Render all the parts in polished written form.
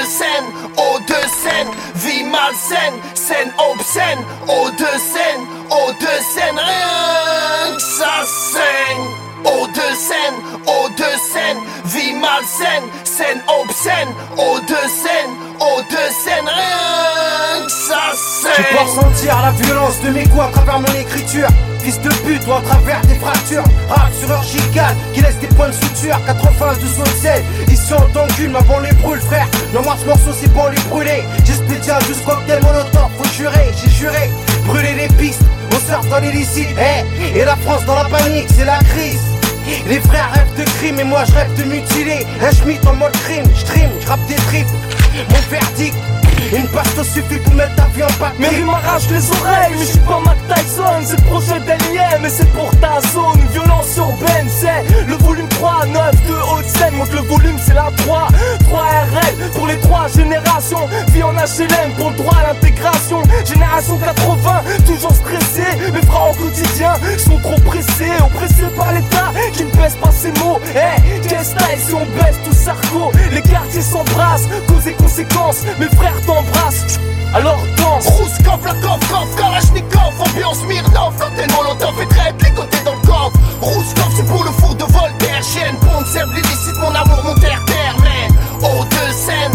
scène, eau de Seine, vie malsaine, scène obscène, eau de Seine, rien que ça saigne. Eau de Seine, vie malsaine, scène obscène, eau de Seine, rien que ça saigne. Tu peux ressentir la violence de mes coups à travers mon écriture. Fils de pute ou à travers des fractures. Rap sur leur chicane qui laisse des points de suture. 92 sel, ici on t'encule, ma banlieue brûle frère. Non moi ce morceau c'est pour les brûler. J'ai spécial juste cocktail molotov, faut jurer, j'ai juré. Brûler les pistes, on surfe dans l'illicite. Et la France dans la panique, c'est la crise. Les frères rêvent de crime et moi je rêve de mutiler. Un schmitt en mode crime, j'trim, j'rappe des tripes. Mon verdict, une pasto suffit pour mettre ta vie en papier. Mes rimes m'arrachent les oreilles, mais je suis pas Mac Tyson. C'est le projet d'Alien, mais c'est pour ta zone. Violence urbaine, c'est le volume 3, 9 de Haute-Seine. Monte le volume, c'est la 3 RL pour les 3 générations. Vie en HLM pour le droit à l'intégration. Génération 80, toujours stressé. Mes frères au quotidien sont trop pressés, oppressés par l'État qui ne baisse pas ses mots. Quel style si on baisse tout Sarko. Les quartiers s'embrassent, cause et conséquences. Mes frères t'embrassent, alors danse. Rouskov, la coffre, Kalachnikov, ambiance Smirnov, l'antenne Molotov et traite les côtés dans le coffre. Rouskov c'est pour le four de Voltaire, chienne, ponte, serve l'illicite, mon amour, mon terre-terre, man. Eau de Seine,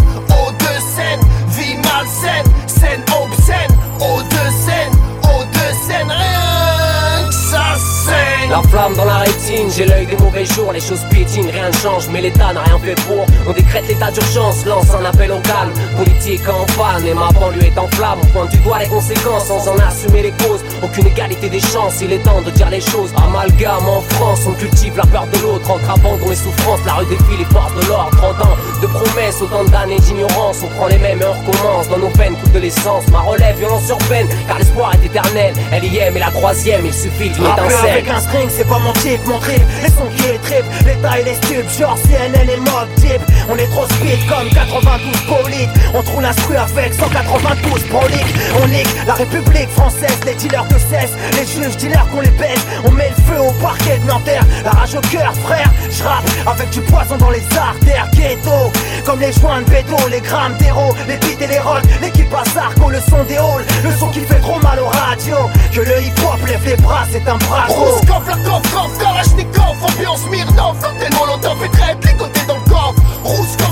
vie malsaine, scène obscène, eau de Seine, rien que ça saigne. La flamme dans la rétine, j'ai l'œil des mauvais jours, les choses piétinent, rien ne change, mais l'État n'a rien fait pour. On décrète l'état d'urgence, lance un appel au calme. Politique en panne et ma banlieue est en flamme. On pointe du doigt les conséquences sans en assumer les causes. Aucune égalité des chances, il est temps de dire les choses. Amalgame en France, on cultive la peur de l'autre. Entre abandon et souffrance, la rue défie les forces de l'ordre. 30 ans de promesses, autant d'années d'ignorance. On prend les mêmes et on recommence, dans nos peines coûte de l'essence. Ma relève, violence urbaine, car l'espoir est éternel. Elle y est, mais la troisième, il suffit d'une étincelle. Avec un string, c'est pas mon type, mon trip. Les sons qui est trip, l'état et les stupes. Genre CNN et mob type. On est trop speed comme 92 polites. On trouve l'instru avec 192 proliques. On nique la République française, les dealers de cesse. Les juges dealers qu'on les baisse. On met le feu au parquet de Nanterre. La rage au cœur, frère. J'rappe avec du poison dans les artères. Ghetto, comme les joints de béto, les grammes d'héros, les beats et les rolls. L'équipe à Sarko, le son des halls. Le son qui fait trop mal aux radios. Que le hip-hop lève les bras, c'est un bravo. Rouskov, la coffre, Kalachnikov, ambiance Smirnov, l'antenne Molotov et traite les côtés dans le coffre. Rouskov